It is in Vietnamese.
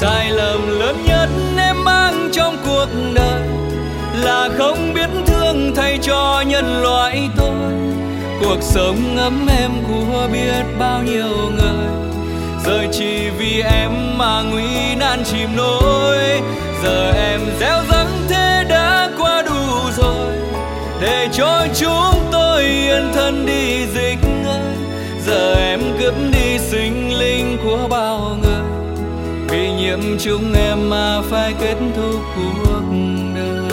Sai lầm lớn nhất em mang trong cuộc đời là không biết thương thay cho nhân loại tôi. Cuộc sống ấm em của biết bao nhiêu người, rồi chỉ vì em mà nguy nan chìm nổi. Giờ em gieo rắc thế đã quá đủ rồi, để cho chúng tôi yên thân đi dịch ngơi. Giờ em cướp đi sinh linh của bao người, vì nhiễm chúng em mà phải kết thúc cuộc đời.